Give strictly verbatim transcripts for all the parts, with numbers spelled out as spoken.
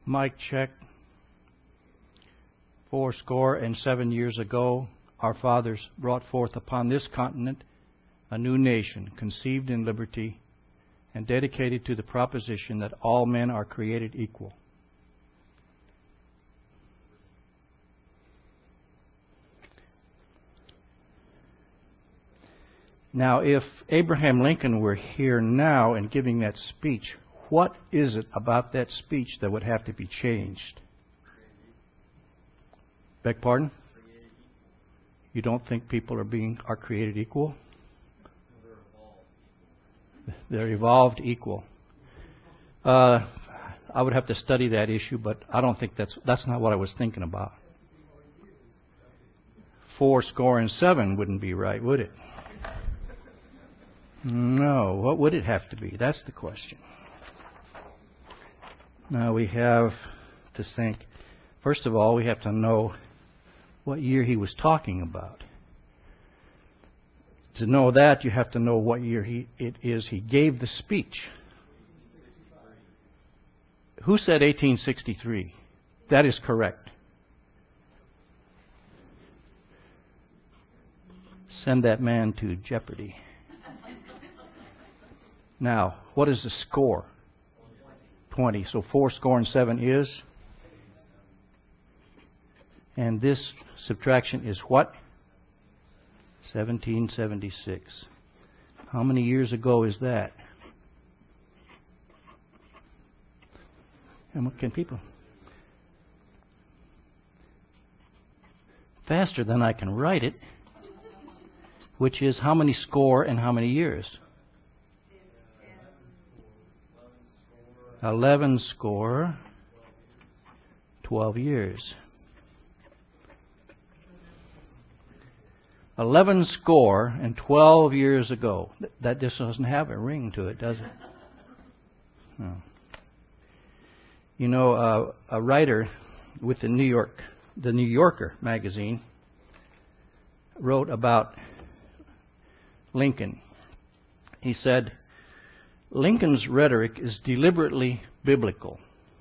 Mic check. Four score and seven years ago, our fathers brought forth upon this continent a new nation, conceived in liberty and dedicated to the proposition that all men are created equal. Now, if Abraham Lincoln were here now and giving that speech, what is it about that speech that would have to be changed? Beg pardon? You don't think people are being are created equal? They're evolved equal. Uh, I would have to study that issue, but I don't think that's that's not what I was thinking about. Four score and seven wouldn't be right, would it? No. What would it have to be? That's the question. Now we have to think. First of all, we have to know what year he was talking about. To know that, you have to know what year he, it is he gave the speech. Who said eighteen sixty-three? That is correct. Send that man to jeopardy. Now, what is the score? twenty. So four score and seven is? And this subtraction is what? seventeen seventy-six. How many years ago is that? And what can people? Faster than I can write it. Which is how many score and how many years? Eleven score, twelve years. Eleven score and twelve years ago. That just doesn't have a ring to it, does it? No. You know, uh, a writer with the New York, the New Yorker magazine, wrote about Lincoln. He said, Lincoln's rhetoric is deliberately biblical.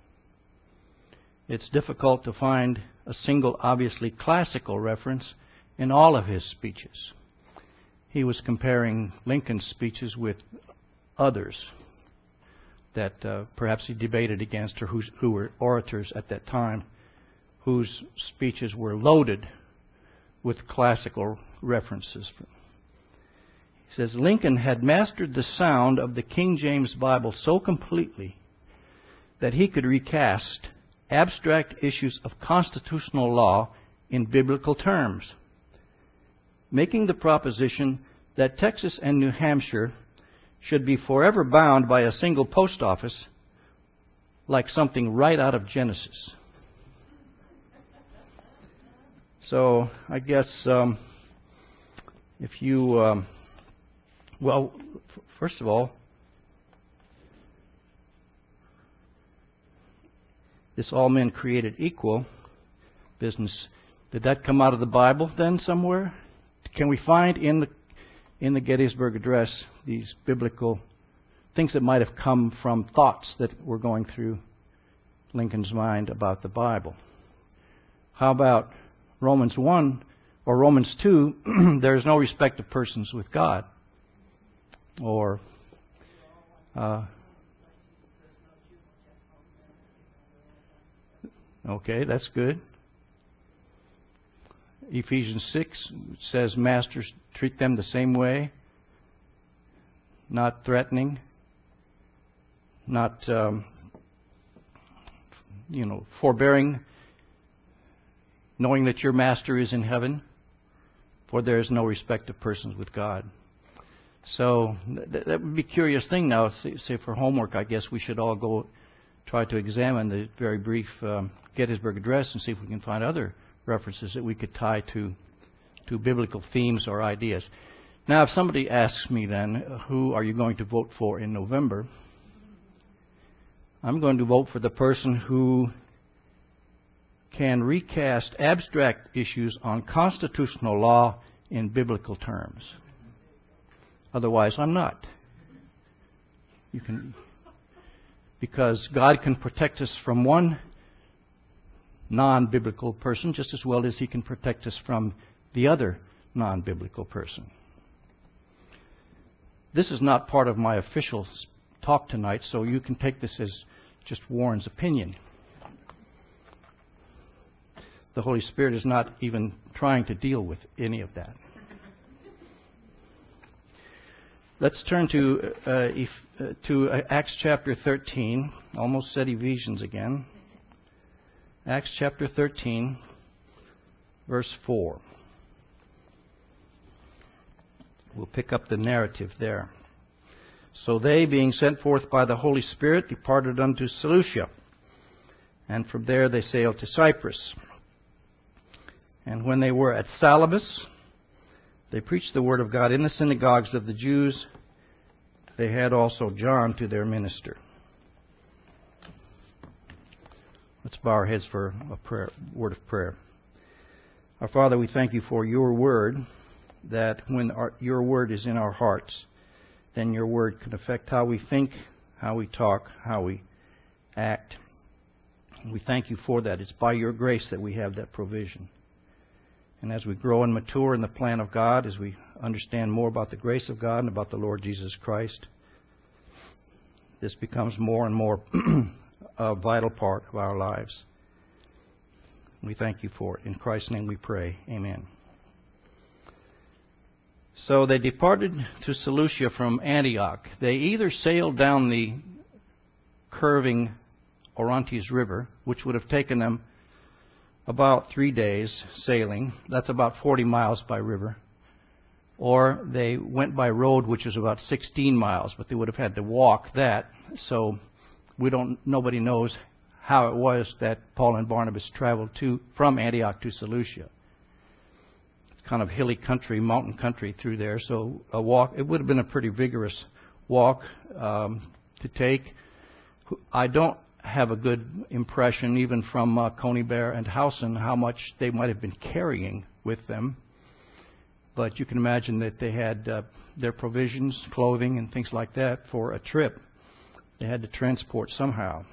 It's difficult to find a single obviously classical reference in all of his speeches. He was comparing Lincoln's speeches with others that uh, perhaps he debated against or who's, who were orators at that time whose speeches were loaded with classical references. He says, Lincoln had mastered the sound of the King James Bible so completely that he could recast abstract issues of constitutional law in biblical terms, making the proposition that Texas and New Hampshire should be forever bound by a single post office like something right out of Genesis. So I guess um, if you, um, well, f- first of all, this all men created equal business, did that come out of the Bible then somewhere? Can we find in the in the Gettysburg Address these biblical things that might have come from thoughts that were going through Lincoln's mind about the Bible? How about Romans one or Romans two, there is no respect of persons with God? Or uh, okay, that's good. Ephesians six says, masters, treat them the same way, not threatening, not, um, you know, forbearing, knowing that your master is in heaven, for there is no respect of persons with God. So th- that would be a curious thing now. Say, say for homework, I guess we should all go try to examine the very brief um, Gettysburg Address and see if we can find other references that we could tie to to biblical themes or ideas. Now, if somebody asks me then, who are you going to vote for in November? I'm going to vote for the person who can recast abstract issues on constitutional law in biblical terms. Otherwise, I'm not. You can, because God can protect us from one non-biblical person just as well as He can protect us from the other non-biblical person. This is not part of my official talk tonight, so you can take this as just Warren's opinion. The Holy Spirit is not even trying to deal with any of that. Let's turn to uh, if, uh, to uh, Acts chapter thirteen. Almost said Ephesians again. Acts chapter thirteen, verse four. We'll pick up the narrative there. So they, being sent forth by the Holy Spirit, departed unto Seleucia, and from there they sailed to Cyprus. And when they were at Salamis, they preached the word of God in the synagogues of the Jews. They had also John to their minister. Let's bow our heads for a prayer, word of prayer. Our Father, we thank You for Your word, that when our, Your word is in our hearts, then Your word can affect how we think, how we talk, how we act. And we thank You for that. It's by Your grace that we have that provision. And as we grow and mature in the plan of God, as we understand more about the grace of God and about the Lord Jesus Christ, this becomes more and more a vital part of our lives. We thank You for it. In Christ's name we pray. Amen. So they departed to Seleucia from Antioch. They either sailed down the curving Orontes River, which would have taken them about three days sailing. That's about forty miles by river. Or they went by road, which is about sixteen miles, but they would have had to walk that. So we don't. Nobody knows how it was that Paul and Barnabas traveled to from Antioch to Seleucia. It's kind of hilly country, mountain country through there. So a walk. It would have been a pretty vigorous walk um, to take. I don't have a good impression, even from uh, Conybeare and Howson, how much they might have been carrying with them. But you can imagine that they had uh, their provisions, clothing, and things like that for a trip. They had to transport somehow.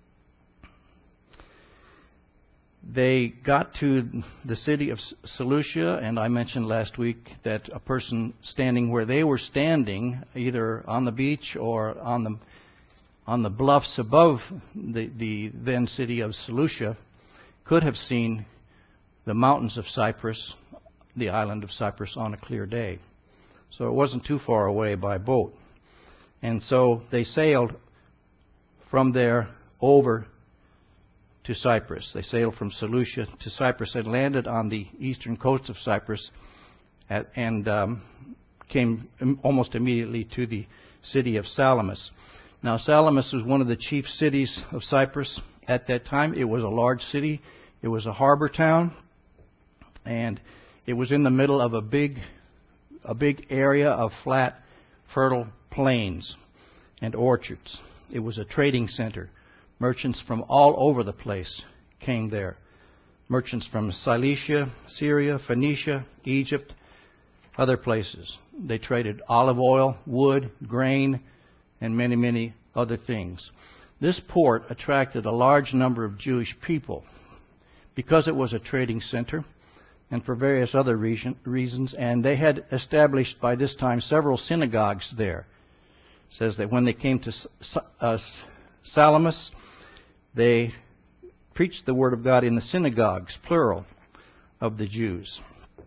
They got to the city of Seleucia, and I mentioned last week that a person standing where they were standing, either on the beach or on the on the bluffs above the, the then city of Seleucia, could have seen the mountains of Cyprus, the island of Cyprus, on a clear day. So it wasn't too far away by boat. And so they sailed from there over to Cyprus. They sailed from Seleucia to Cyprus and landed on the eastern coast of Cyprus at, and um, came almost immediately to the city of Salamis. Now, Salamis was one of the chief cities of Cyprus at that time. It was a large city. It was a harbor town, and it was in the middle of a big, a big area of flat, fertile plains and orchards. It was a trading center. Merchants from all over the place came there. Merchants from Cilicia, Syria, Phoenicia, Egypt, other places. They traded olive oil, wood, grain, and many, many other things. This port attracted a large number of Jewish people because it was a trading center and for various other reason, reasons. And they had established by this time several synagogues there. It says that when they came to uh, Salamis, they preached the word of God in the synagogues, plural, of the Jews.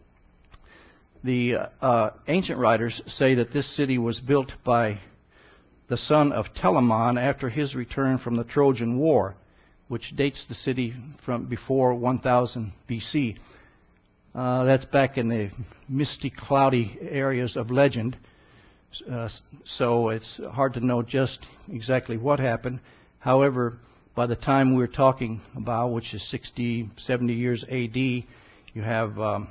The uh, ancient writers say that this city was built by the son of Telamon after his return from the Trojan War, which dates the city from before one thousand B C. Uh, that's back in the misty, cloudy areas of legend. Uh, so it's hard to know just exactly what happened. However, by the time we're talking about, which is sixty, seventy years A D, you have um,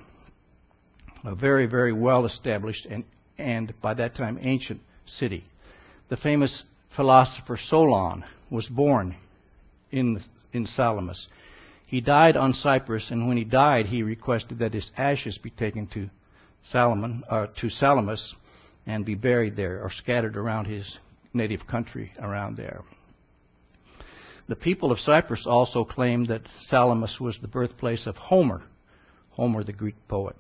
a very, very well established and, and by that time ancient city. The famous philosopher Solon was born in in Salamis. He died on Cyprus, and when he died, he requested that his ashes be taken to Salomon, uh, to Salamis, and be buried there or scattered around his native country around there. the people of Cyprus also claimed that Salamis was the birthplace of Homer, Homer the Greek poet.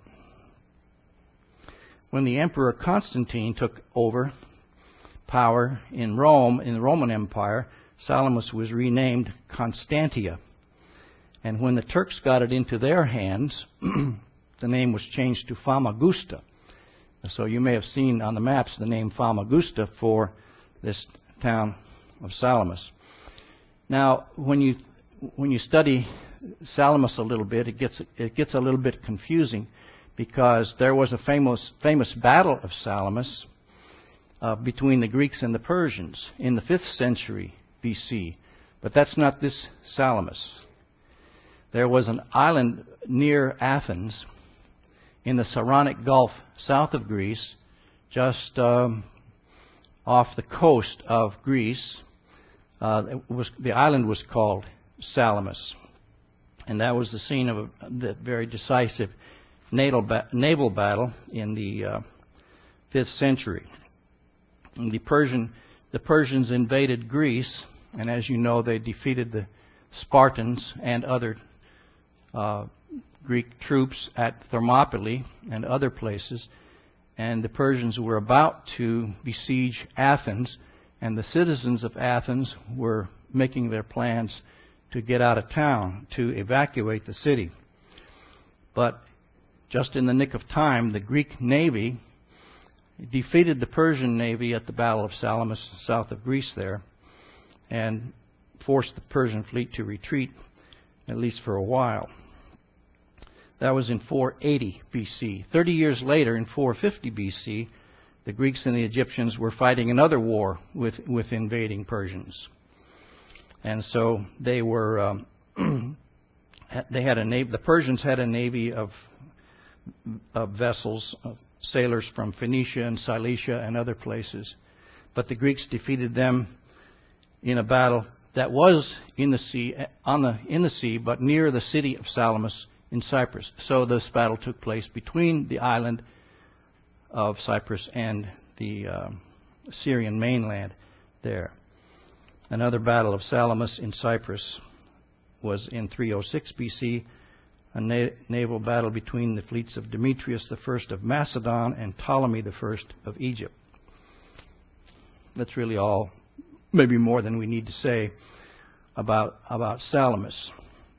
When the Emperor Constantine took over power in Rome, in the Roman Empire, Salamis was renamed Constantia. And when the Turks got it into their hands, the name was changed to Famagusta. So you may have seen on the maps the name Famagusta for this town of Salamis. Now, when you when you study Salamis a little bit, it gets it gets a little bit confusing, because there was a famous famous battle of Salamis uh, between the Greeks and the Persians in the fifth century B C. But that's not this Salamis. There was an island near Athens in the Saronic Gulf south of Greece, just um, off the coast of Greece. Uh, it was, the island was called Salamis. And that was the scene of a, the very decisive naval, ba- naval battle in the uh, fifth century. And the Persian, the Persians invaded Greece, and as you know, they defeated the Spartans and other uh, Greek troops at Thermopylae and other places. And the Persians were about to besiege Athens, and the citizens of Athens were making their plans to get out of town, to evacuate the city. But just in the nick of time, the Greek navy defeated the Persian navy at the Battle of Salamis, south of Greece there, and forced the Persian fleet to retreat, at least for a while. That was in four eighty B C. Thirty years later, in four fifty B C, the Greeks and the Egyptians were fighting another war with, with invading Persians. And so they were, um, they had a navy, the Persians had a navy of, of vessels, of sailors from Phoenicia and Cilicia and other places. But the Greeks defeated them in a battle that was in the sea, on the, in the sea, but near the city of Salamis in Cyprus. So this battle took place between the island of Cyprus and the uh, Syrian mainland there. Another battle of Salamis in Cyprus was in three oh six B C, a na- naval battle between the fleets of Demetrius the First of Macedon and Ptolemy the First of Egypt. That's really all, maybe more than we need to say about, about Salamis.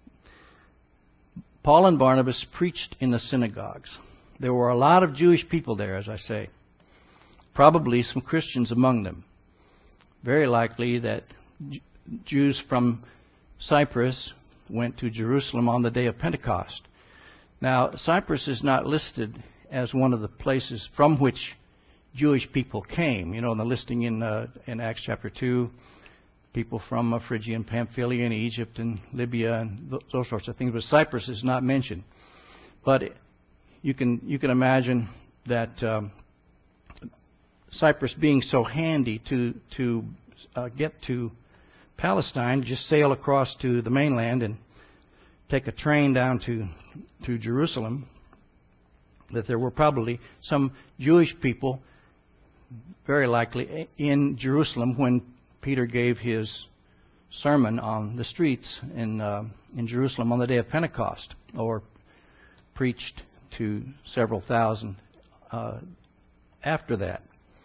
Paul and Barnabas preached in the synagogues. There were a lot of Jewish people there, as I say. Probably some Christians among them. Very likely that Jews from Cyprus went to Jerusalem on the day of Pentecost. Now, Cyprus is not listed as one of the places from which Jewish people came. You know, in the listing in uh, in Acts chapter two, people from uh, Phrygia and Pamphylia and Egypt and Libya and th- those sorts of things. But Cyprus is not mentioned. But you can you can imagine that um, Cyprus being so handy to to uh, get to Palestine, just sail across to the mainland and take a train down to to Jerusalem, that there were probably some Jewish people, very likely, in Jerusalem when Peter gave his sermon on the streets in uh, in Jerusalem on the day of Pentecost, or preached to several thousand uh, after that.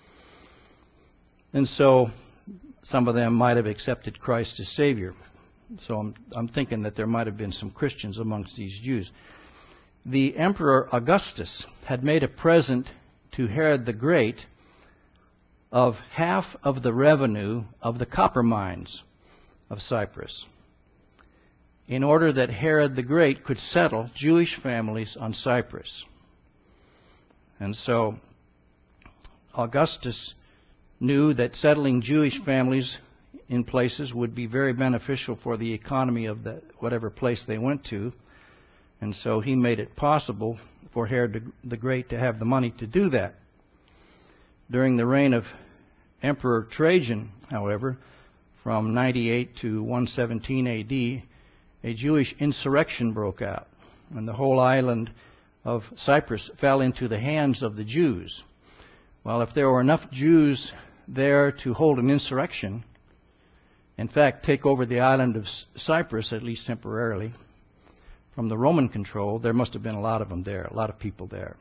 And so some of them might have accepted Christ as Savior. So I'm, I'm thinking that there might have been some Christians amongst these Jews. The Emperor Augustus had made a present to Herod the Great of half of the revenue of the copper mines of Cyprus, in order that Herod the Great could settle Jewish families on Cyprus. And so Augustus knew that settling Jewish families in places would be very beneficial for the economy of the, whatever place they went to. And so he made it possible for Herod the Great to have the money to do that. During the reign of Emperor Trajan, however, from ninety-eight to one seventeen A D, a Jewish insurrection broke out, and the whole island of Cyprus fell into the hands of the Jews. Well, if there were enough Jews there to hold an insurrection, In fact, take over the island of Cyprus, at least temporarily, from the Roman control. There must have been a lot of them there, a lot of people there.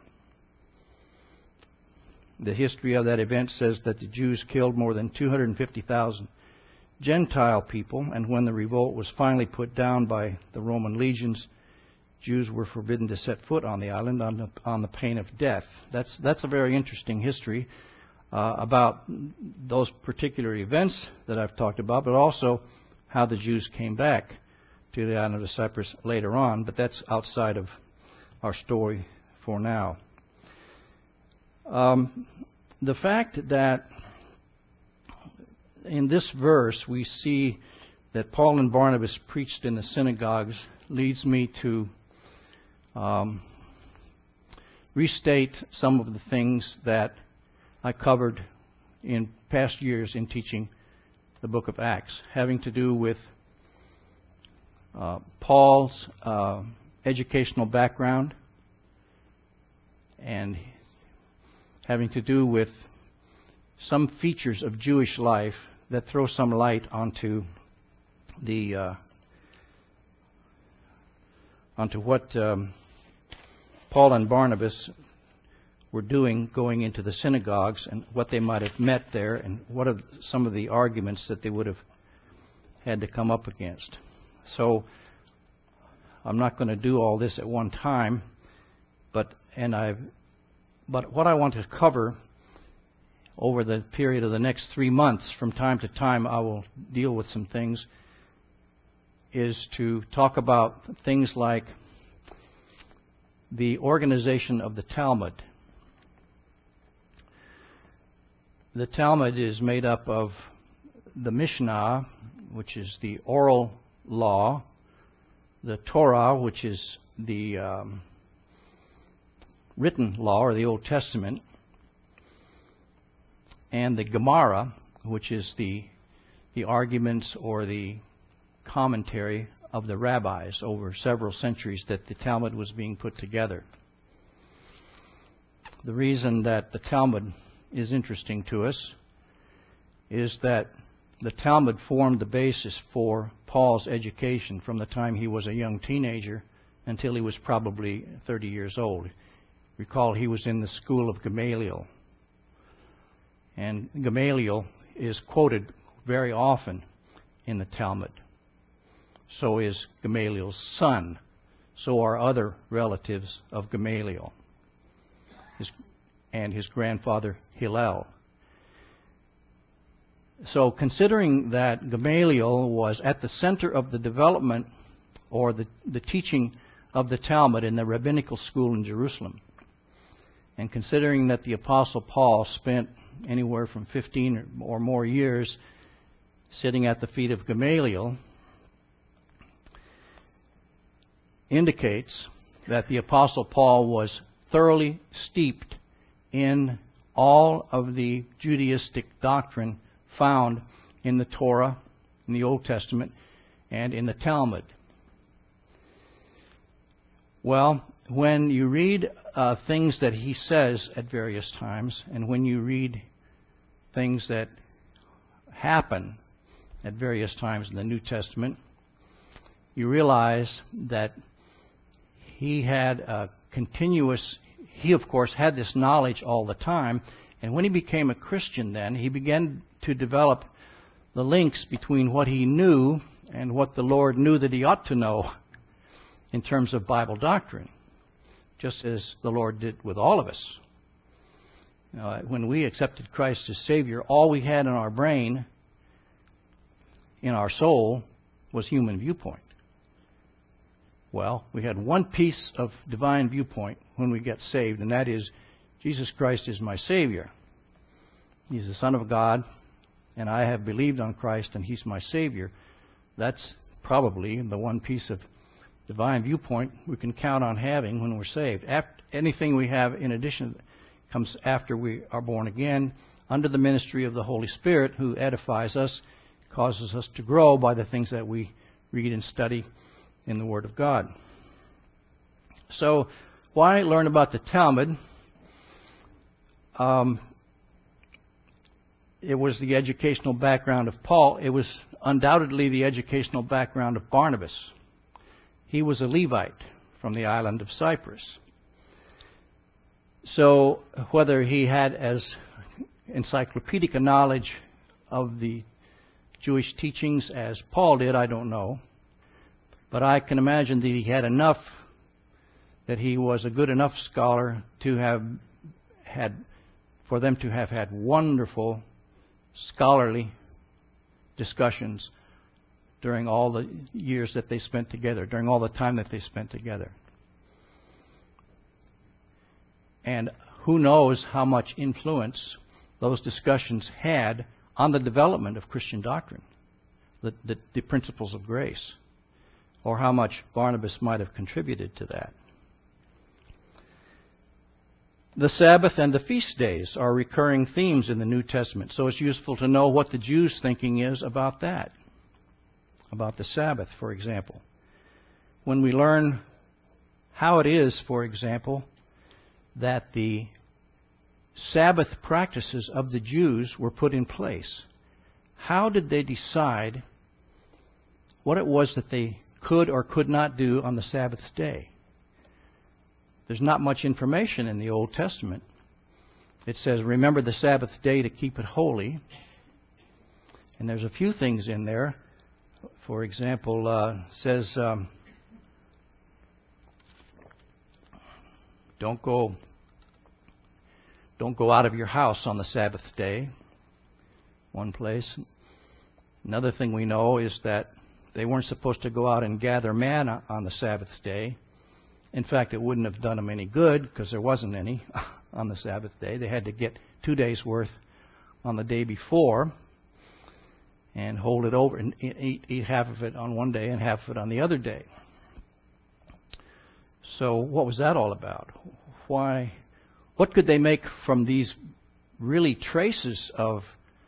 The history of that event says that the Jews killed more than two hundred fifty thousand Gentile people, and when the revolt was finally put down by the Roman legions, Jews were forbidden to set foot on the island on the, on the pain of death. That's, that's a very interesting history uh, about those particular events that I've talked about, but also how the Jews came back to the island of Cyprus later on, but that's outside of our story for now. Um, the fact that in this verse we see that Paul and Barnabas preached in the synagogues leads me to um, restate some of the things that I covered in past years in teaching the book of Acts, having to do with uh, Paul's uh, educational background and having to do with some features of Jewish life that throw some light onto the uh, onto what um, Paul and Barnabas were doing going into the synagogues and what they might have met there and what are some of the arguments that they would have had to come up against. So I'm not going to do all this at one time, but and I but what I want to cover over the period of the next three months, from time to time I will deal with some things, is to talk about things like the organization of the Talmud. The Talmud is made up of the Mishnah, which is the oral law, the Torah, which is the um, written law or the Old Testament, and the Gemara, which is the the arguments or the commentary of the rabbis over several centuries that the Talmud was being put together. The reason that the Talmud is interesting to us is that the Talmud formed the basis for Paul's education from the time he was a young teenager until he was probably thirty years old. Recall he was in the school of Gamaliel. And Gamaliel is quoted very often in the Talmud. So is Gamaliel's son. So are other relatives of Gamaliel. His, and his grandfather Hillel. So considering that Gamaliel was at the center of the development or the, the teaching of the Talmud in the rabbinical school in Jerusalem, and considering that the Apostle Paul spent anywhere from fifteen or more years sitting at the feet of Gamaliel, indicates that the Apostle Paul was thoroughly steeped in all of the Judaistic doctrine found in the Torah, in the Old Testament, and in the Talmud. Well, when you read uh, things that he says at various times, and when you read things that happen at various times in the New Testament, you realize that he had a continuous, he of course had this knowledge all the time, and when he became a Christian then, he began to develop the links between what he knew and what the Lord knew that he ought to know in terms of Bible doctrine, just as the Lord did with all of us. You know, when we accepted Christ as Savior, all we had in our brain, in our soul, was human viewpoint. Well, we had one piece of divine viewpoint when we get saved, and that is, Jesus Christ is my Savior. He's the Son of God, and I have believed on Christ, and He's my Savior. That's probably the one piece of divine viewpoint we can count on having when we're saved. After, anything we have in addition comes after we are born again, under the ministry of the Holy Spirit, who edifies us, causes us to grow by the things that we read and study in the Word of God. So, why learn about the Talmud? Um, it was the educational background of Paul. It was undoubtedly the educational background of Barnabas. He was a Levite from the island of Cyprus. So whether he had as encyclopedic a knowledge of the Jewish teachings as Paul did, I don't know. But I can imagine that he had enough, that he was a good enough scholar to have had, for them to have had wonderful scholarly discussions during all the years that they spent together, during all the time that they spent together. And who knows how much influence those discussions had on the development of Christian doctrine, the, the, the principles of grace, or how much Barnabas might have contributed to that. The Sabbath and the feast days are recurring themes in the New Testament, so it's useful to know what the Jews' thinking is about that, about the Sabbath, for example. When we learn how it is, for example, that the Sabbath practices of the Jews were put in place, how did they decide what it was that they could or could not do on the Sabbath day? There's not much information in the Old Testament. It says, remember the Sabbath day to keep it holy. And there's a few things in there. For example, uh, says, um, don't go, don't go out of your house on the Sabbath day. One place. Another thing we know is that they weren't supposed to go out and gather manna on the Sabbath day. In fact, it wouldn't have done them any good because there wasn't any on the Sabbath day. They had to get two days' worth on the day before and hold it over and eat, eat half of it on one day and half of it on the other day. So what was that all about? Why? What could they make from these really traces of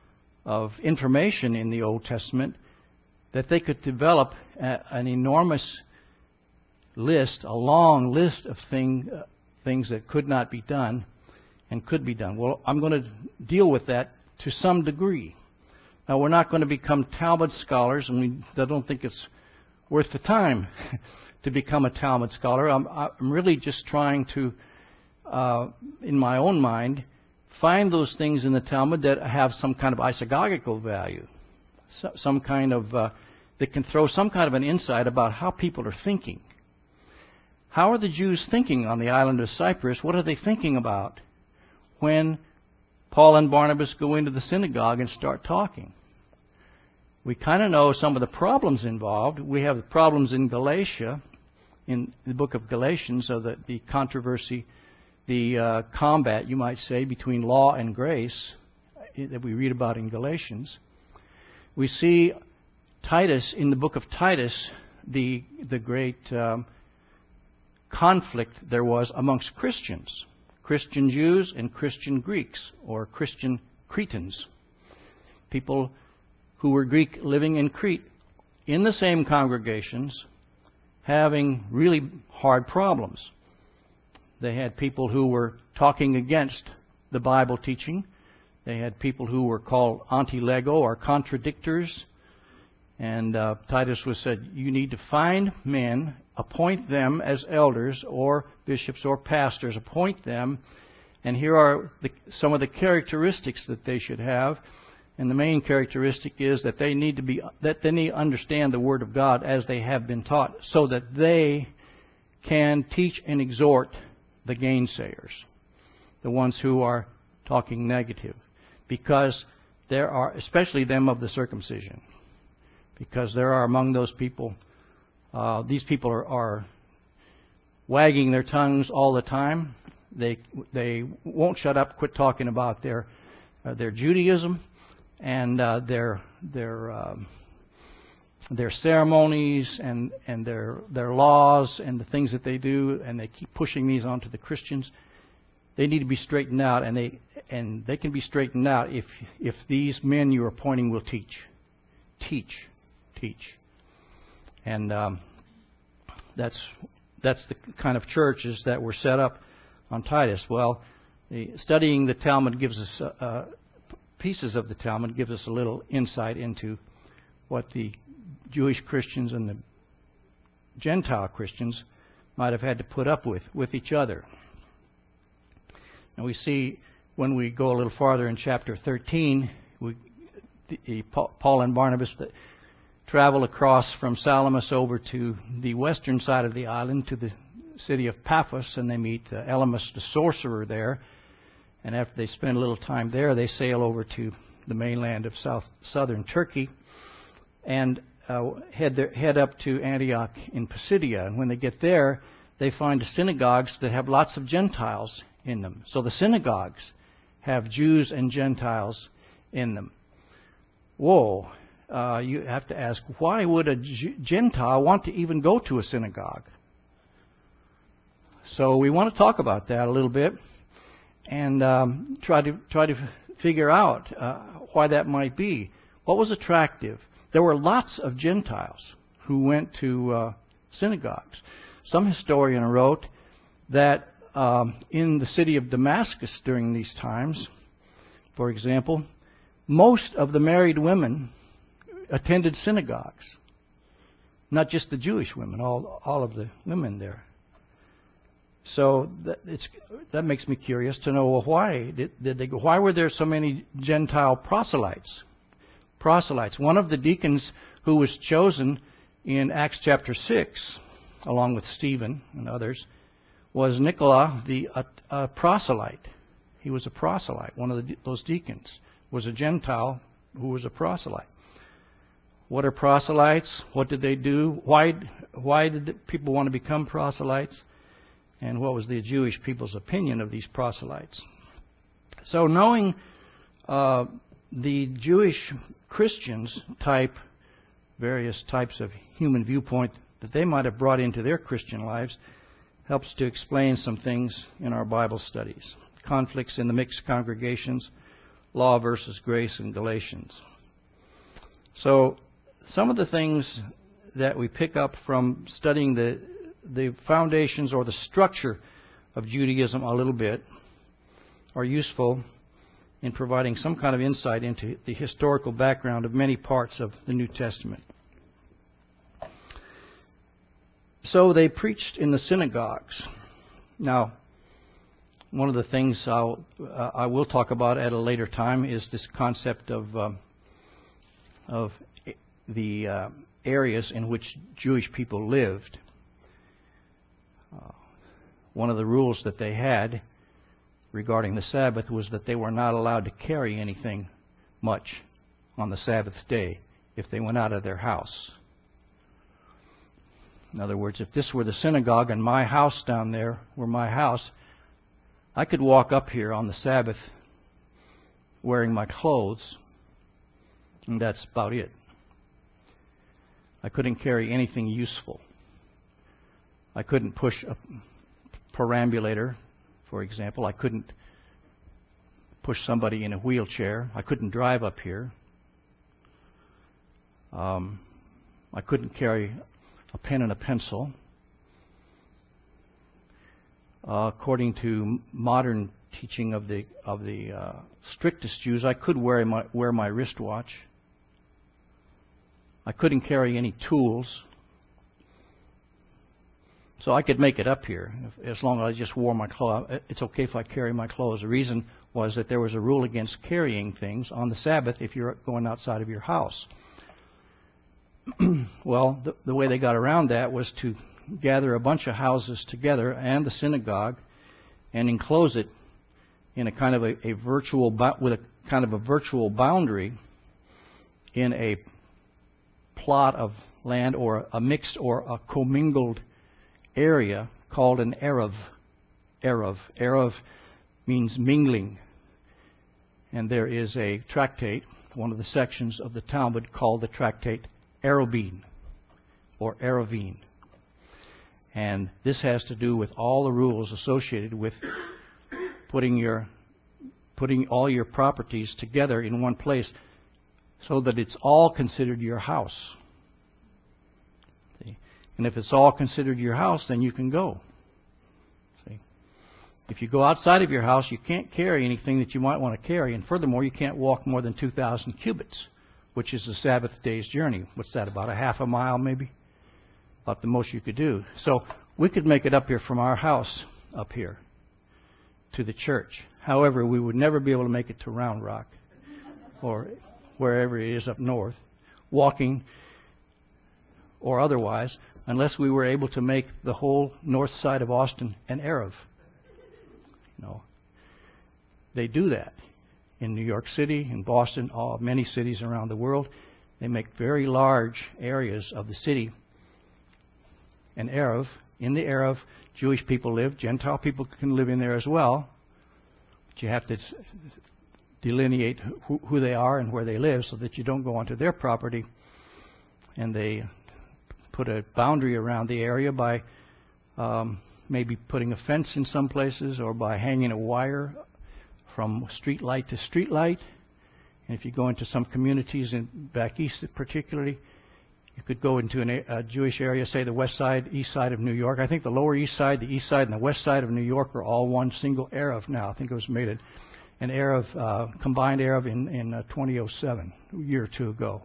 of information in the Old Testament that they could develop a, an enormous list, a long list of thing, uh, things that could not be done and could be done? Well, I'm going to deal with that to some degree. Now, we're not going to become Talmud scholars, and we I don't think it's worth the time to become a Talmud scholar. I'm, I'm really just trying to, uh, in my own mind, find those things in the Talmud that have some kind of isagogical value, so, some kind of, uh, that can throw some kind of an insight about how people are thinking. How are the Jews thinking on the island of Cyprus? What are they thinking about when Paul and Barnabas go into the synagogue and start talking? We kind of know some of the problems involved. We have the problems in Galatia, in the book of Galatians, of the, the controversy, the uh, combat, you might say, between law and grace that we read about in Galatians. We see Titus, in the book of Titus, the, the great Um, conflict there was amongst Christians, Christian Jews and Christian Greeks, or Christian Cretans, people who were Greek living in Crete, in the same congregations, having really hard problems. They had people who were talking against the Bible teaching. They had people who were called anti-lego, or contradictors. And uh, Titus was said, you need to find men, appoint them as elders or bishops or pastors, appoint them, and here are the, some of the characteristics that they should have. And the main characteristic is that they need to be that they need to understand the Word of God as they have been taught, so that they can teach and exhort the gainsayers, the ones who are talking negative, because there are, especially them of the circumcision. Because there are among those people, uh, these people are, are wagging their tongues all the time. They they won't shut up, quit talking about their uh, their Judaism and uh, their their um, their ceremonies and and their their laws and the things that they do, and they keep pushing these onto the Christians. They need to be straightened out, and they and they can be straightened out if if these men you're appointing will teach, teach. Teach. And um, that's that's the kind of churches that were set up on Titus. Well, the, studying the Talmud gives us a, pieces of the Talmud gives us a little insight into what the Jewish Christians and the Gentile Christians might have had to put up with, with each other. And we see when we go a little farther in chapter thirteen, we, the, Paul and Barnabas travel across from Salamis over to the western side of the island to the city of Paphos, and they meet uh, Elymas the sorcerer there. And after they spend a little time there, they sail over to the mainland of south southern Turkey and uh, head there, head up to Antioch in Pisidia. And when they get there, they find synagogues that have lots of Gentiles in them. So the synagogues have Jews and Gentiles in them. Whoa. Uh, you have to ask, why would a G- Gentile want to even go to a synagogue? So we want to talk about that a little bit and um, try to try to f- figure out uh, why that might be. What was attractive? There were lots of Gentiles who went to uh, synagogues. Some historian wrote that um, in the city of Damascus during these times, for example, most of the married women attended synagogues. Not just the Jewish women, all all of the women there. So that, it's, that makes me curious to know, well, why did, did they go? Why were there so many Gentile proselytes? Proselytes. One of the deacons who was chosen in Acts chapter six, along with Stephen and others, was Nicola, the uh, uh, proselyte. He was a proselyte. One of the, those deacons was a Gentile who was a proselyte. What are proselytes? What did they do? Why, why did people want to become proselytes? And what was the Jewish people's opinion of these proselytes? So knowing uh, the Jewish Christians type, various types of human viewpoint that they might have brought into their Christian lives, helps to explain some things in our Bible studies. Conflicts in the mixed congregations, law versus grace in Galatians. So some of the things that we pick up from studying the the foundations or the structure of Judaism a little bit are useful in providing some kind of insight into the historical background of many parts of the New Testament. So they preached in the synagogues. Now, one of the things I'll, uh, I will talk about at a later time is this concept of um, of the uh, areas in which Jewish people lived. Uh, one of the rules that they had regarding the Sabbath was that they were not allowed to carry anything much on the Sabbath day if they went out of their house. In other words, if this were the synagogue and my house down there were my house, I could walk up here on the Sabbath wearing my clothes, and that's about it. I couldn't carry anything useful. I couldn't push a perambulator, for example. I couldn't push somebody in a wheelchair. I couldn't drive up here. Um, I couldn't carry a pen and a pencil. Uh, according to modern teaching of the of the uh, strictest Jews, I could wear my wear my wristwatch. I couldn't carry any tools. So I could make it up here as long as I just wore my clothes. It's okay if I carry my clothes. The reason was that there was a rule against carrying things on the Sabbath if you're going outside of your house. Well, the, the way they got around that was to gather a bunch of houses together and the synagogue and enclose it in a kind of a, a virtual with a kind of a virtual boundary in a plot of land or a mixed or a commingled area called an Erev. Erev. Erev means mingling. And there is a tractate, one of the sections of the Talmud called the tractate Erubin or Eruvin. And this has to do with all the rules associated with putting your putting all your properties together in one place so that it's all considered your house. See? And if it's all considered your house, then you can go. See? If you go outside of your house, you can't carry anything that you might want to carry. And furthermore, you can't walk more than two thousand cubits, which is a Sabbath day's journey. What's that, about a half a mile maybe? About the most you could do. So we could make it up here from our house up here to the church. However, we would never be able to make it to Round Rock or wherever it is up north, walking or otherwise, unless we were able to make the whole north side of Austin an Erev. No. They do that in New York City, in Boston, all, many cities around the world. They make very large areas of the city an Erev. In the Erev, Jewish people live. Gentile people can live in there as well. But you have to delineate who, who they are and where they live so that you don't go onto their property. And they put a boundary around the area by um, maybe putting a fence in some places or by hanging a wire from street light to street light. And if you go into some communities in back east particularly, you could go into an, a Jewish area, say the west side, east side of New York. I think the lower east side, the east side, and the west side of New York are all one single Erev now. I think it was made an Erev, uh, combined Erev in, in uh, twenty oh seven, a year or two ago.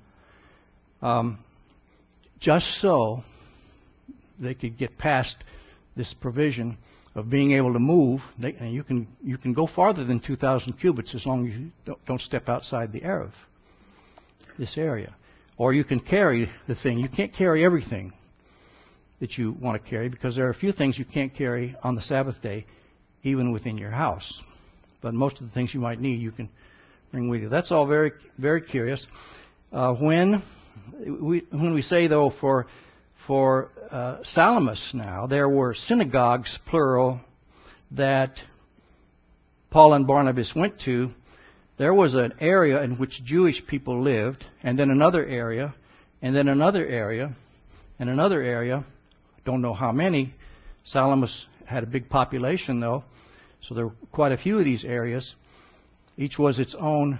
Um, just so they could get past this provision of being able to move. They, and you can you can go farther than two thousand cubits as long as you don't, don't step outside the Erev, this area. Or you can carry the thing. You can't carry everything that you want to carry because there are a few things you can't carry on the Sabbath day, even within your house. But most of the things you might need, you can bring with you. That's all very, very curious. Uh, when we when we say though for for uh, Salamis now, there were synagogues plural that Paul and Barnabas went to. There was an area in which Jewish people lived, and then another area, and then another area, and another area. Don't know how many. Salamis had a big population, though, so there were quite a few of these areas. Each was its own,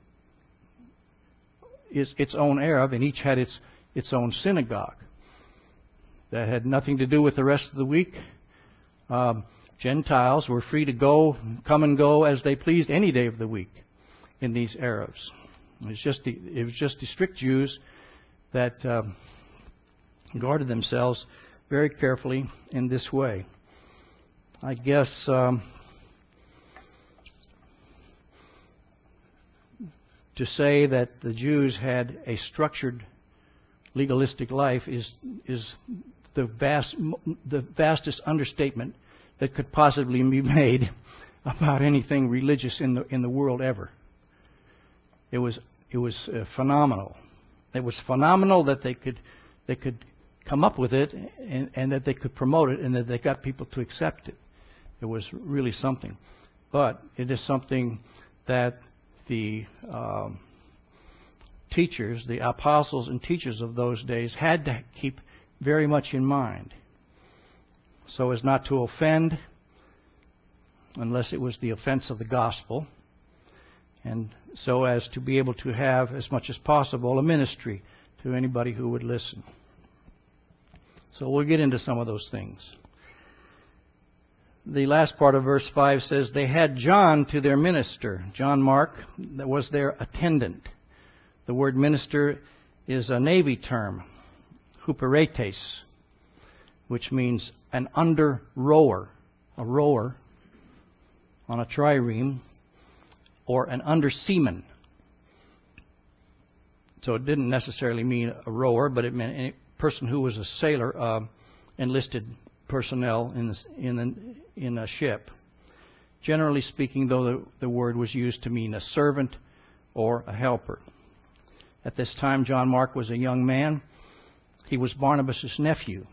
its, its own Erev, and each had its its own synagogue. That had nothing to do with the rest of the week. Um, Gentiles were free to go, come and go as they pleased any day of the week in these Erevs. It was just the, it was just the strict Jews that um, guarded themselves very carefully in this way. I guess um, to say that the Jews had a structured legalistic life is is the vast the vastest understatement that could possibly be made about anything religious in the in the world ever. It was it was uh, phenomenal. It was phenomenal that they could they could come up with it and, and that they could promote it and that they got people to accept it. It was really something. But it is something that the um, teachers, the apostles and teachers of those days had to keep very much in mind, so as not to offend, unless it was the offense of the gospel, and so as to be able to have, as much as possible, a ministry to anybody who would listen. So we'll get into some of those things. The last part of verse five says, they had John to their minister. John Mark that was their attendant. The word minister is a Navy term, huperetes, which means an under rower, a rower on a trireme, or an under seaman. So it didn't necessarily mean a rower, but it meant a person who was a sailor, uh, enlisted personnel in the, in the, in a ship. Generally speaking, though, the, the word was used to mean a servant or a helper. At this time, John Mark was a young man. He was Barnabas' nephew,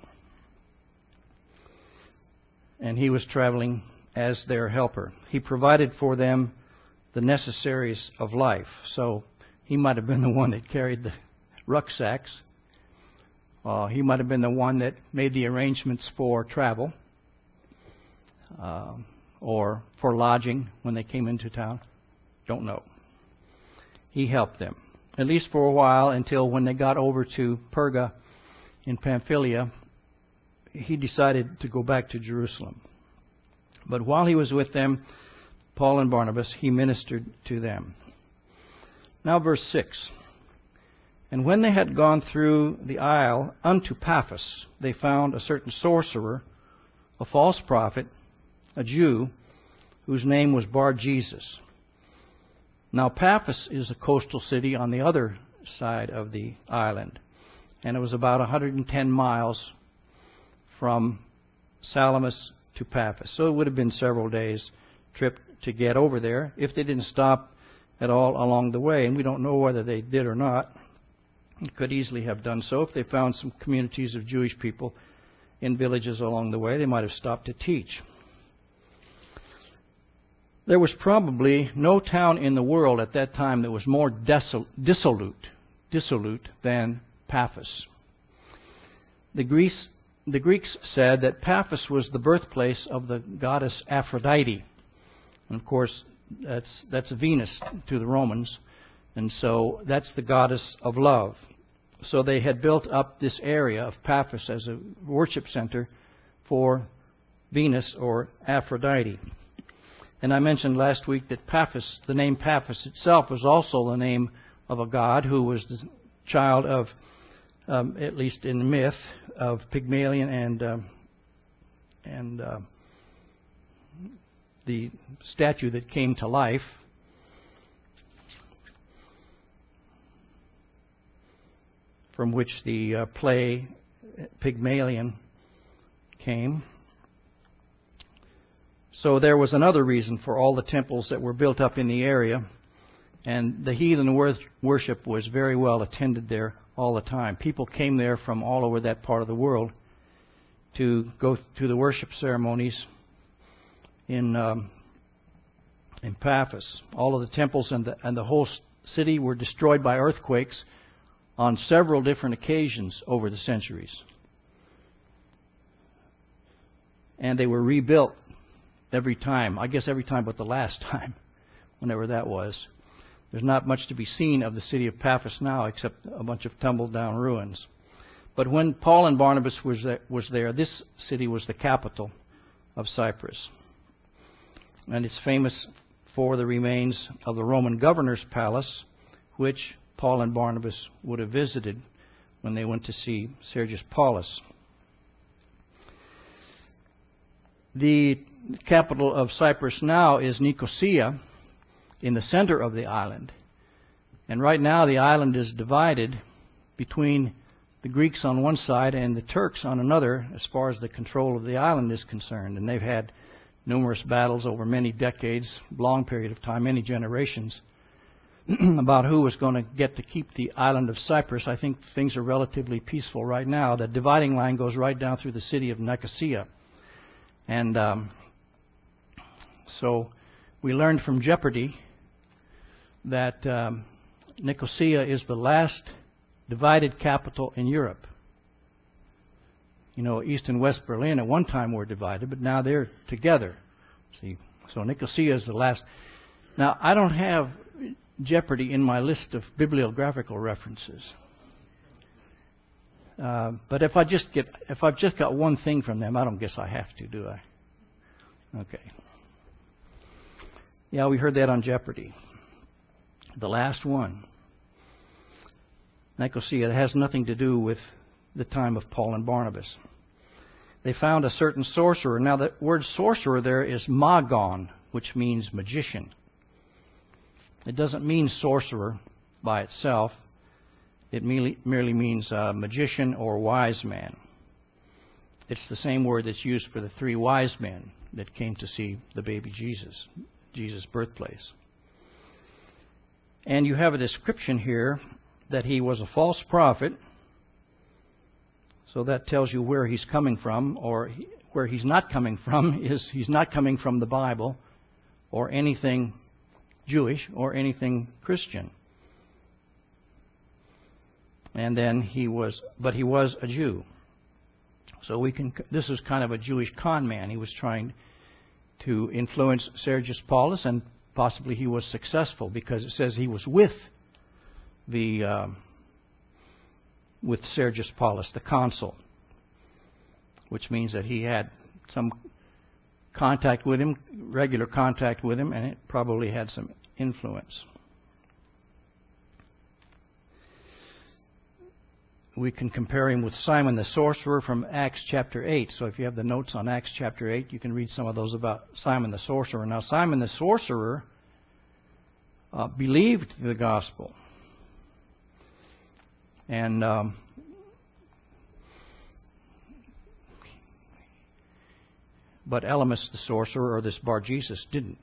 and he was traveling as their helper. He provided for them the necessaries of life. So he might have been the one that carried the rucksacks. Uh, he might have been the one that made the arrangements for travel uh, or for lodging when they came into town. Don't know. He helped them, at least for a while, until when they got over to Perga in Pamphylia, he decided to go back to Jerusalem. But while he was with them, Paul and Barnabas, he ministered to them. Now verse six. And when they had gone through the isle unto Paphos, they found a certain sorcerer, a false prophet, a Jew, whose name was Bar-Jesus. Now Paphos is a coastal city on the other side of the island, and it was about one hundred ten miles from Salamis to Paphos. So it would have been several days' trip to get over there if they didn't stop at all along the way, and we don't know whether they did or not. Could easily have done so. If they found some communities of Jewish people in villages along the way, they might have stopped to teach. There was probably no town in the world at that time that was more disol- dissolute, dissolute than Paphos. The Greece, the Greeks said that Paphos was the birthplace of the goddess Aphrodite. And of course, that's, that's Venus to the Romans. And so that's the goddess of love. So they had built up this area of Paphos as a worship center for Venus or Aphrodite. And I mentioned last week that Paphos, the name Paphos itself, was also the name of a god who was the child of, um, at least in the myth, of Pygmalion and uh, and uh, the statue that came to life. From which the uh, play Pygmalion came. So there was another reason for all the temples that were built up in the area, and the heathen worship was very well attended there all the time. People came there from all over that part of the world to go to the worship ceremonies in um, in Paphos. All of the temples and the, and the whole city were destroyed by earthquakes on several different occasions over the centuries. And they were rebuilt every time. I guess every time but the last time, whenever that was. There's not much to be seen of the city of Paphos now except a bunch of tumbled down ruins. But when Paul and Barnabas was there, was there, this city was the capital of Cyprus. And it's famous for the remains of the Roman governor's palace, which Paul and Barnabas would have visited when they went to see Sergius Paulus. The capital of Cyprus now is Nicosia, in the center of the island. And right now the island is divided between the Greeks on one side and the Turks on another as far as the control of the island is concerned. And they've had numerous battles over many decades, long period of time, many generations, about who was going to get to keep the island of Cyprus. I think things are relatively peaceful right now. The dividing line goes right down through the city of Nicosia. And um, so we learned from Jeopardy that um, Nicosia is the last divided capital in Europe. You know, East and West Berlin at one time were divided, but now they're together. See, so Nicosia is the last. Now, I don't have Jeopardy in my list of bibliographical references. Uh, but if I just get, if I've just got one thing from them, I don't guess I have to, do I? Okay. Yeah, we heard that on Jeopardy. The last one. Nicosia, that has nothing to do with the time of Paul and Barnabas. They found a certain sorcerer. Now, the word sorcerer there is magon, which means magician. It doesn't mean sorcerer by itself. It merely, merely means uh, magician or wise man. It's the same word that's used for the three wise men that came to see the baby Jesus, Jesus' birthplace. And you have a description here that he was a false prophet. So that tells you where he's coming from, or he, where he's not coming from is he's not coming from the Bible or anything Jewish or anything Christian. And then he was, but he was a Jew. So we can, this is kind of a Jewish con man. He was trying to influence Sergius Paulus, and possibly he was successful because it says he was with the uh, with Sergius Paulus, the consul, which means that he had some contact with him, regular contact with him, and it probably had some influence. We can compare him with Simon the sorcerer from Acts chapter eight. So if you have the notes on Acts chapter eight, you can read some of those about Simon the sorcerer. Now, Simon the sorcerer uh, believed the gospel. And um, but Elymas the sorcerer, or this Bar-Jesus, didn't.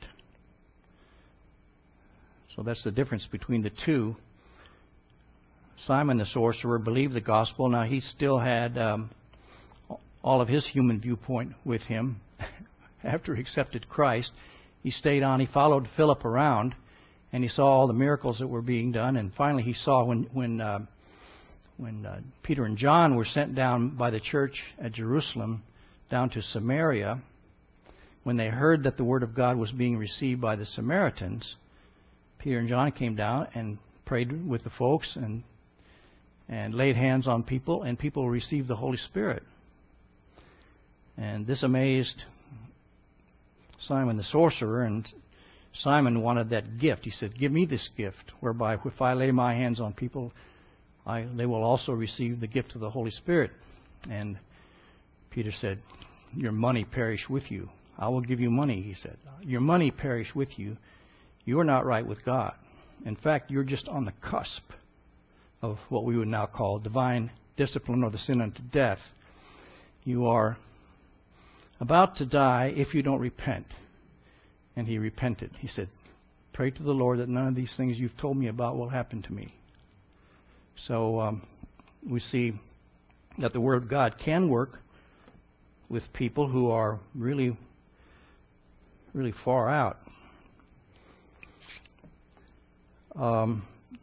So that's the difference between the two. Simon the sorcerer believed the gospel. Now, he still had um, all of his human viewpoint with him. After he accepted Christ, he stayed on. He followed Philip around, and he saw all the miracles that were being done. And finally, he saw when when uh, when uh, Peter and John were sent down by the church at Jerusalem down to Samaria, when they heard that the word of God was being received by the Samaritans, Peter and John came down and prayed with the folks and and laid hands on people, and people received the Holy Spirit. And this amazed Simon the sorcerer, and Simon wanted that gift. He said, "Give me this gift, whereby if I lay my hands on people, I, they will also receive the gift of the Holy Spirit." And Peter said, "Your money perish with you. I will give you money," he said. "Your money perish with you. You are not right with God. In fact, you're just on the cusp of what we would now call divine discipline, or the sin unto death. You are about to die if you don't repent." And he repented. He said, "Pray to the Lord that none of these things you've told me about will happen to me." So um, we see that the Word of God can work with people who are really, really far out. Um,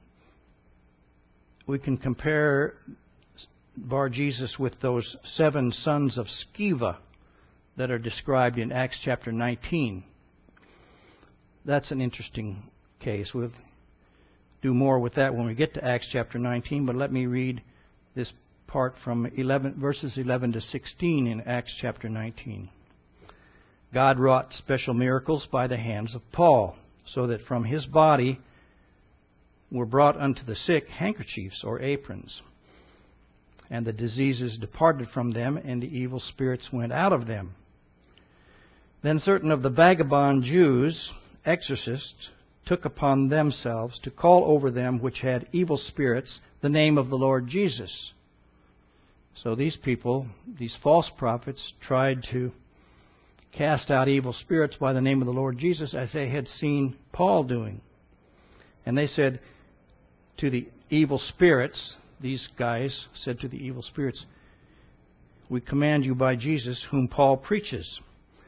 we can compare Bar-Jesus with those seven sons of Sceva that are described in Acts chapter nineteen. That's an interesting case. We'll do more with that when we get to Acts chapter nineteen, but let me read this part from eleven, verses eleven to sixteen in Acts chapter nineteen. God wrought special miracles by the hands of Paul, so that from his body were brought unto the sick handkerchiefs or aprons, and the diseases departed from them, and the evil spirits went out of them. Then certain of the vagabond Jews, exorcists, took upon themselves to call over them which had evil spirits the name of the Lord Jesus. So these people, these false prophets, tried to cast out evil spirits by the name of the Lord Jesus, as they had seen Paul doing. And they said to the evil spirits, these guys said to the evil spirits, "We command you by Jesus, whom Paul preaches."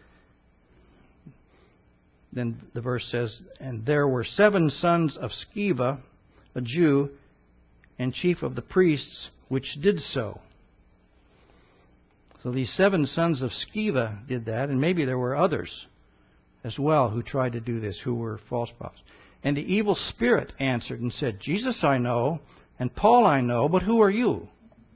Then the verse says, "And there were seven sons of Sceva, a Jew, and chief of the priests, which did so." So these seven sons of Sceva did that, and maybe there were others as well who tried to do this, who were false prophets. "And the evil spirit answered and said, Jesus I know, and Paul I know, but who are you?"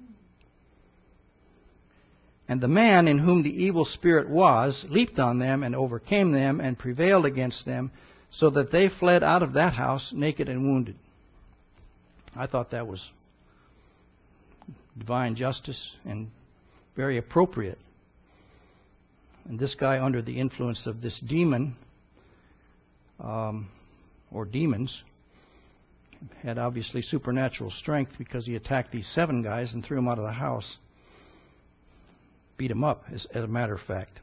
And the man in whom the evil spirit was leaped on them and overcame them and prevailed against them, so that they fled out of that house naked and wounded. I thought that was divine justice and very appropriate. And this guy, under the influence of this demon, um, or demons, had obviously supernatural strength, because he attacked these seven guys and threw them out of the house. Beat them up, as, as a matter of fact.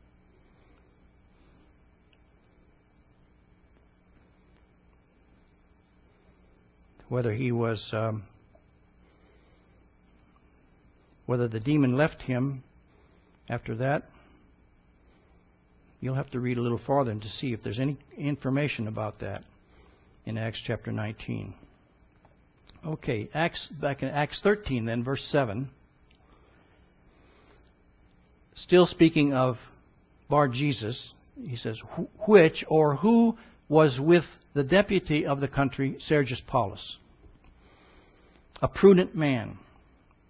Whether he was, um, whether the demon left him after that, you'll have to read a little farther to see if there's any information about that in Acts chapter nineteen. Okay, Acts, back in Acts thirteen then, verse seven. Still speaking of Bar-Jesus, he says, "Which or who was with the deputy of the country, Sergius Paulus, a prudent man,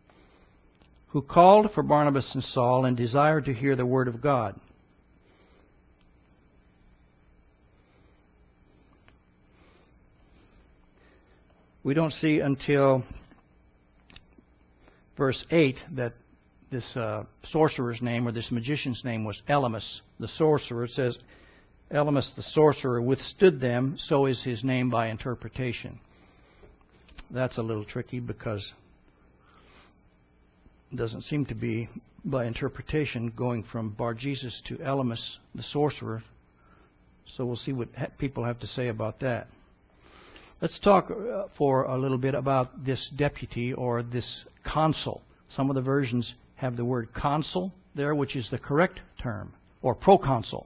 who called for Barnabas and Saul and desired to hear the word of God. We don't see until verse eight that this uh, sorcerer's name or this magician's name was Elymas the sorcerer. It says, Elymas the sorcerer withstood them, so is his name by interpretation. That's a little tricky because it doesn't seem to be by interpretation going from Bar-Jesus to Elymas the sorcerer. So we'll see what people have to say about that. Let's talk for a little bit about this deputy or this consul. Some of the versions have the word consul there, which is the correct term, or proconsul.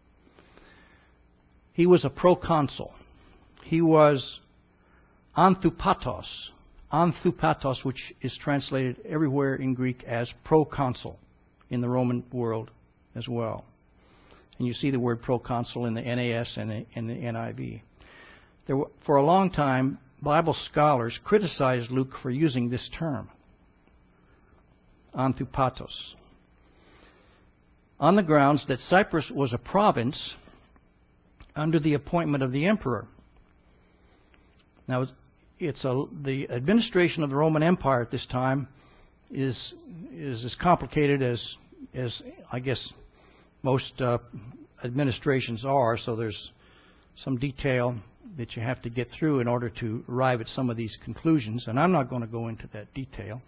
He was a proconsul. He was anthupatos. Anthupatos, which is translated everywhere in Greek as proconsul in the Roman world as well. And you see the word proconsul in the N A S and in the N I V. There were, for a long time, Bible scholars criticized Luke for using this term, anthupatos, on the grounds that Cyprus was a province under the appointment of the emperor. Now, it's a, the administration of the Roman Empire at this time is is as complicated as as I guess most uh, administrations are. So there's some detail that you have to get through in order to arrive at some of these conclusions, and I'm not going to go into that detail.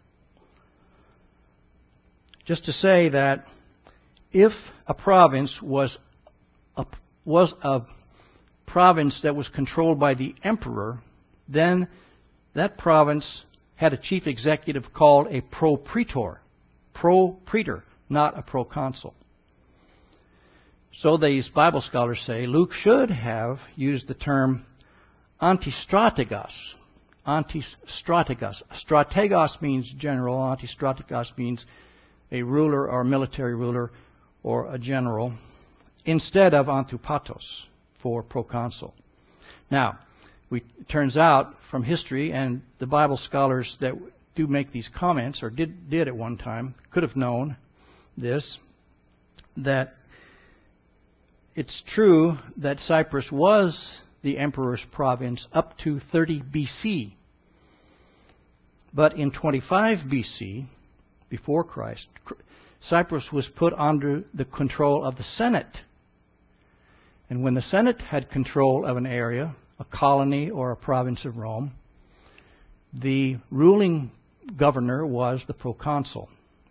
Just to say that if a province was a, was a province that was controlled by the emperor, then that province had a chief executive called a propraetor. Propraetor, not a proconsul. So these Bible scholars say Luke should have used the term antistrategos. Antistrategos. Strategos means general. Antistrategos means a ruler or a military ruler or a general, instead of anthupatos for proconsul. Now, we, it turns out from history, and the Bible scholars that do make these comments, or did, did at one time, could have known this, that it's true that Cyprus was the emperor's province up to thirty B C. But in twenty-five B C, before Christ, Cyprus was put under the control of the Senate. And when the Senate had control of an area, a colony or a province of Rome, the ruling governor was the proconsul.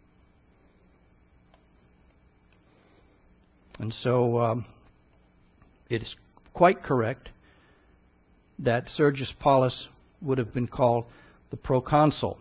And so um, it is quite correct that Sergius Paulus would have been called the proconsul.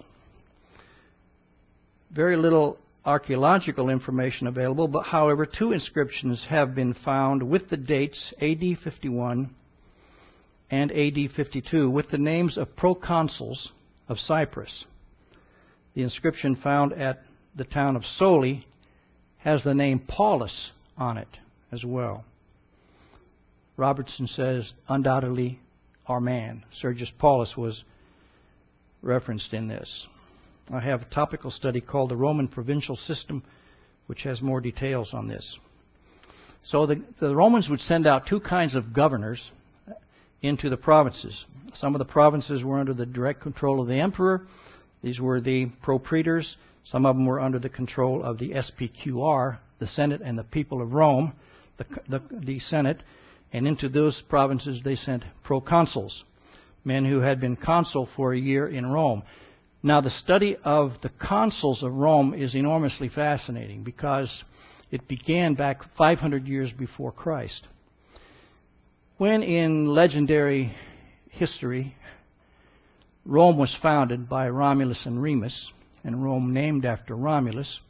Very little archaeological information available, but however, two inscriptions have been found with the dates A D fifty-one and A D fifty-two with the names of proconsuls of Cyprus. The inscription found at the town of Soli has the name Paulus on it as well. Robertson says, undoubtedly, our man. Sergius Paulus was referenced in this. I have a topical study called The Roman Provincial System, which has more details on this. So the, the Romans would send out two kinds of governors into the provinces. Some of the provinces were under the direct control of the emperor. These were the propraetors. Some of them were under the control of the S P Q R, the Senate and the people of Rome, the, the, the Senate. And into those provinces they sent proconsuls, men who had been consul for a year in Rome. Now, the study of the consuls of Rome is enormously fascinating because it began back five hundred years before Christ, when in legendary history, Rome was founded by Romulus and Remus, and Rome named after Romulus.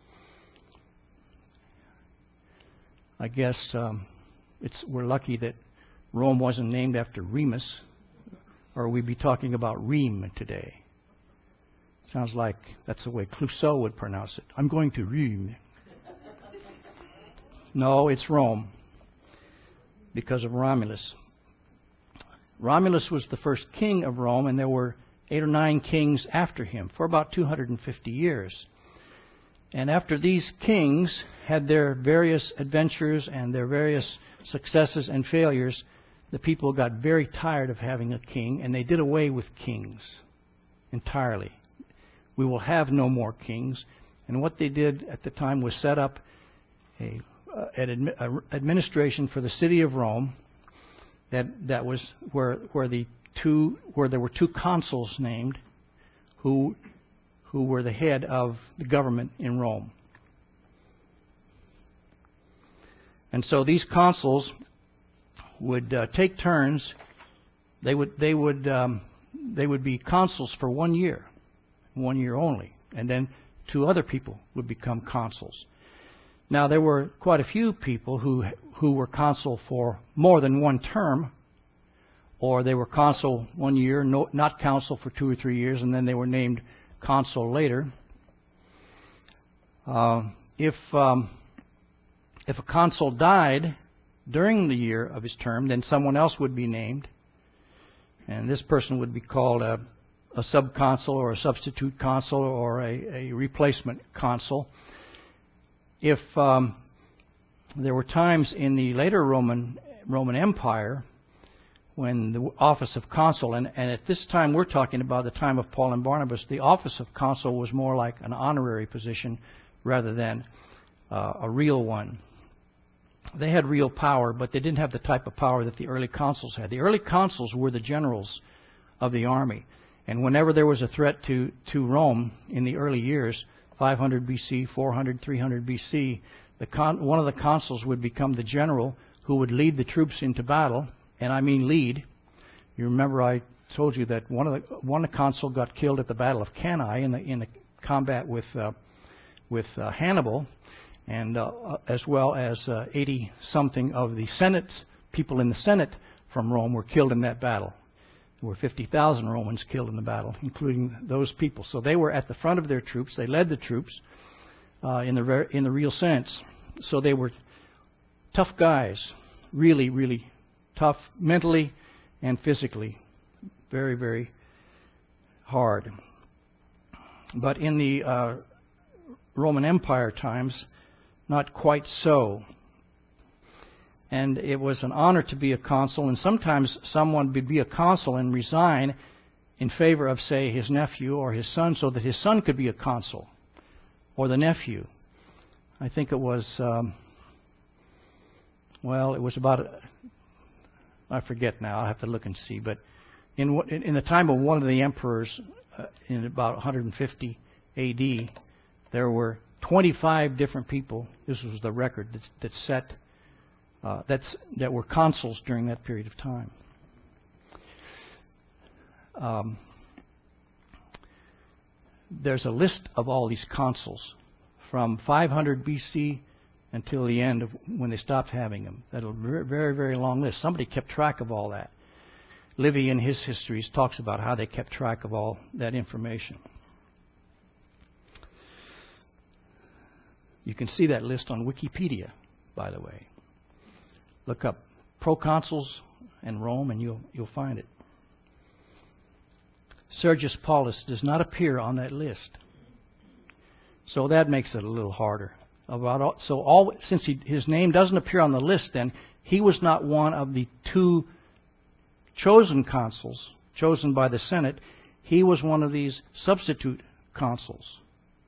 I guess um, it's we're lucky that Rome wasn't named after Remus, or we'd be talking about Rheims today. Sounds like that's the way Clouseau would pronounce it. I'm going to Rheims. No, it's Rome because of Romulus. Romulus was the first king of Rome, and there were eight or nine kings after him for about two hundred fifty years. And after these kings had their various adventures and their various successes and failures, the people got very tired of having a king, and they did away with kings entirely. We will have no more kings. And what they did at the time was set up a, uh, an admi- a administration for the city of Rome. That that was where where the two where there were two consuls named, who who were the head of the government in Rome. And so these consuls would uh, take turns. They would they would um, they would be consuls for one year, one year only, and then two other people would become consuls. Now there were quite a few people who who were consul for more than one term, or they were consul one year, no, not consul for two or three years, and then they were named consul later. Uh, if um, if a consul died during the year of his term, then someone else would be named, and this person would be called a, a subconsul or a substitute consul or a, a replacement consul. If um, there were times in the later Roman Roman Empire when the office of consul, and, and at this time we're talking about the time of Paul and Barnabas, the office of consul was more like an honorary position rather than uh, a real one. They had real power, but they didn't have the type of power that the early consuls had. The early consuls were the generals of the army. And whenever there was a threat to, to Rome in the early years, five hundred B C, four hundred, three hundred B C, the con, one of the consuls would become the general who would lead the troops into battle. And I mean lead. You remember I told you that one of the one consul got killed at the Battle of Cannae in the in the combat with uh, with uh, Hannibal. And uh, as well as uh, eighty something of the Senate people in the Senate from Rome were killed in that battle. There were fifty thousand Romans killed in the battle, including those people. So they were at the front of their troops. They led the troops uh, in the re- in the real sense. So they were tough guys, really, really tough mentally and physically, very, very hard. But in the uh, Roman Empire times, not quite so. And it was an honor to be a consul, and sometimes someone would be a consul and resign in favor of, say, his nephew or his son, so that his son could be a consul, or the nephew. I think it was, um, well, it was about, I forget now, I'll have to look and see, but in in the time of one of the emperors, uh, in about one hundred fifty A D, there were twenty-five different people. This was the record that, that set uh, that's that were consuls during that period of time. Um, there's a list of all these consuls from five hundred B C until the end of when they stopped having them. That's a very, very, very long list. Somebody kept track of all that. Livy, in his histories, talks about how they kept track of all that information. You can see that list on Wikipedia, by the way. Look up proconsuls and Rome, and you'll you'll find it. Sergius Paulus does not appear on that list, so that makes it a little harder. About all, so all since he, his name doesn't appear on the list, then he was not one of the two chosen consuls chosen by the Senate. He was one of these substitute consuls,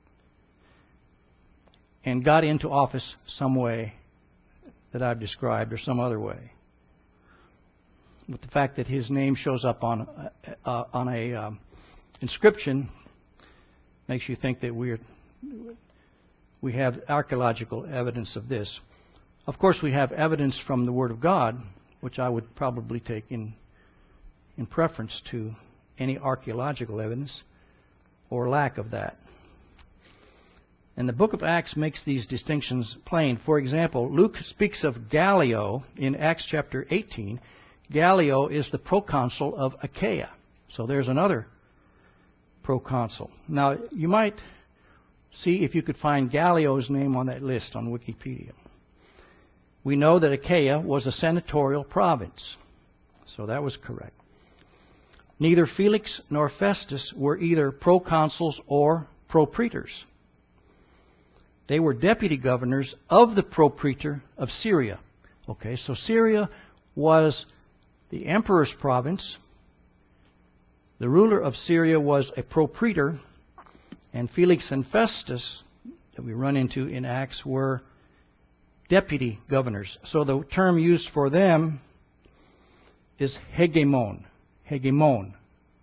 and got into office some way that I've described, or some other way. But the fact that his name shows up on uh, on a um, inscription makes you think that we're we have archaeological evidence of this. Of course, we have evidence from the Word of God, which I would probably take in in preference to any archaeological evidence or lack of that. And the book of Acts makes these distinctions plain. For example, Luke speaks of Gallio in Acts chapter eighteen. Gallio is the proconsul of Achaia. So there's another proconsul. Now, you might see if you could find Gallio's name on that list on Wikipedia. We know that Achaia was a senatorial province. So that was correct. Neither Felix nor Festus were either proconsuls or propraetors. They were deputy governors of the propraetor of Syria. Okay, so Syria was the emperor's province. The ruler of Syria was a propraetor, and Felix and Festus, that we run into in Acts, were deputy governors. So the term used for them is hegemon. Hegemon.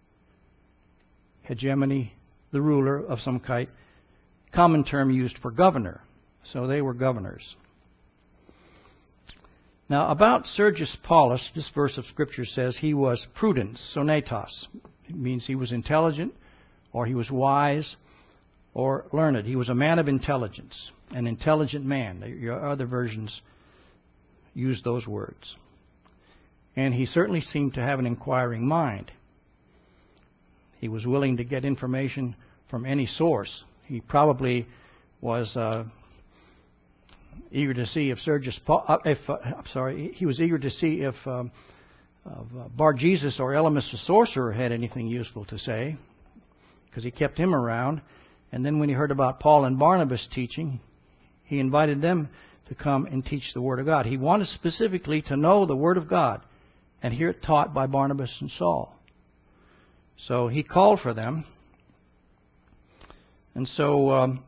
Hegemony, the ruler of some kind. Common term used for governor. So they were governors. Now, about Sergius Paulus, this verse of Scripture says he was prudent, sonatos. It means he was intelligent, or he was wise, or learned. He was a man of intelligence, an intelligent man. Your other versions use those words. And he certainly seemed to have an inquiring mind. He was willing to get information from any source. He probably was uh, eager to see if Sergius Paul, uh, if uh, I'm sorry, he was eager to see if um, of, uh, Bar-Jesus or Elymas the sorcerer had anything useful to say, because he kept him around. And then when he heard about Paul and Barnabas teaching, he invited them to come and teach the Word of God. He wanted specifically to know the Word of God and hear it taught by Barnabas and Saul. So he called for them. And so um,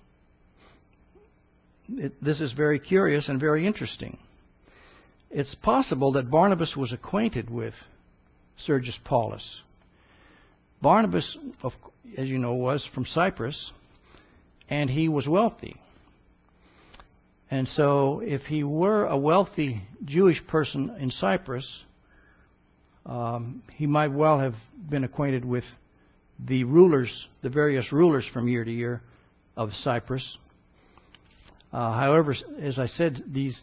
it, this is very curious and very interesting. It's possible that Barnabas was acquainted with Sergius Paulus. Barnabas, as you know, was from Cyprus, and he was wealthy. And so if he were a wealthy Jewish person in Cyprus, um, he might well have been acquainted with the rulers, the various rulers from year to year of Cyprus. Uh, however, as I said, these...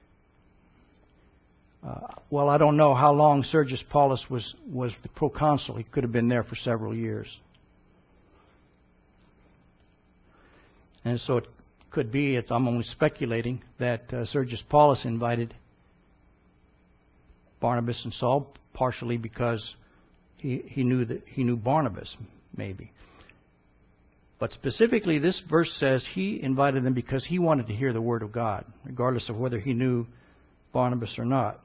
Uh, well, I don't know how long Sergius Paulus was, was the proconsul. He could have been there for several years. And so it could be, it's, I'm only speculating, that uh, Sergius Paulus invited Barnabas and Saul, partially because he, he knew that he knew Barnabas, maybe. But specifically, this verse says he invited them because he wanted to hear the Word of God, regardless of whether he knew Barnabas or not.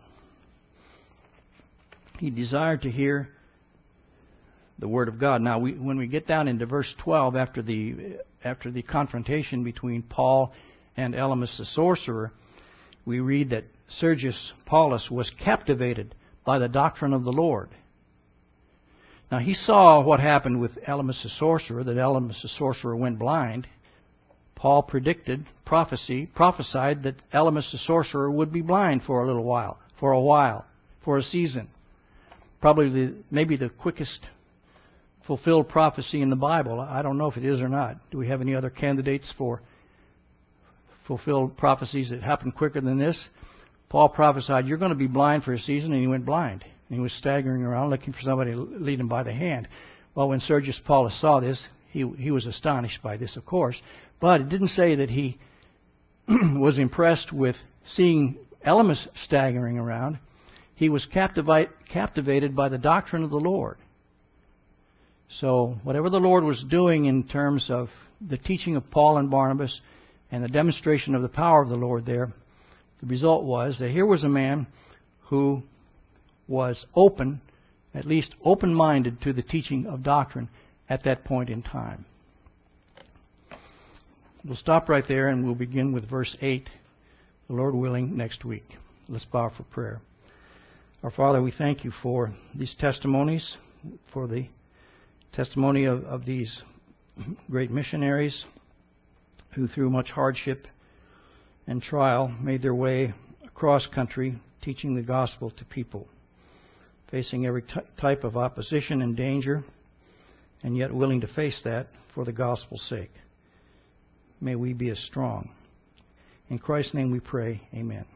He desired to hear the Word of God. Now, we, when we get down into verse twelve, after the after the confrontation between Paul and Elymas the sorcerer, we read that Sergius Paulus was captivated by the doctrine of the Lord. Now, he saw what happened with Elymas the sorcerer, that Elymas the sorcerer went blind. Paul predicted, prophecy, prophesied that Elymas the sorcerer would be blind for a little while, for a while, for a season. Probably the, maybe the quickest fulfilled prophecy in the Bible. I don't know if it is or not. Do we have any other candidates for fulfilled prophecies that happen quicker than this? Paul prophesied, you're going to be blind for a season, and he went blind. And he was staggering around looking for somebody to lead him by the hand. Well, when Sergius Paulus saw this, he, he was astonished by this, of course. But it didn't say that he was impressed with seeing Elymas staggering around. He was captivate, captivated by the doctrine of the Lord. So whatever the Lord was doing in terms of the teaching of Paul and Barnabas and the demonstration of the power of the Lord there, the result was that here was a man who was open, at least open-minded to the teaching of doctrine at that point in time. We'll stop right there and we'll begin with verse eight, the Lord willing, next week. Let's bow for prayer. Our Father, we thank you for these testimonies, for the testimony of, of these great missionaries who through much hardship and trial made their way across country teaching the gospel to people, facing every t- type of opposition and danger, and yet willing to face that for the gospel's sake. May we be as strong. In Christ's name we pray, amen.